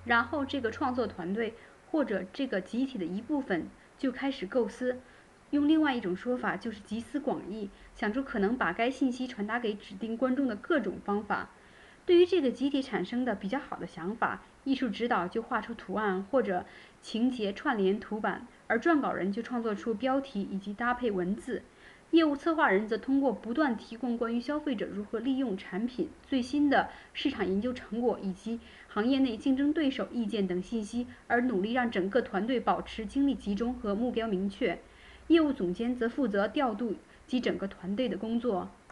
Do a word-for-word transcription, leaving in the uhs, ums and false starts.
然后这个创作团队或者这个集体的一部分就开始构思，用另外一种说法就是集思广益，想出可能把该信息传达给指定观众的各种方法。对于这个集体产生的比较好的想法，艺术指导就画出图案或者情节串联图板，而撰稿人就创作出标题以及搭配文字。业务策划人则通过不断提供关于消费者如何利用产品、最新的市场研究成果以及行业内竞争对手意见等信息，而努力让整个团队保持精力集中和目标明确。业务总监则负责调度及整个团队的工作。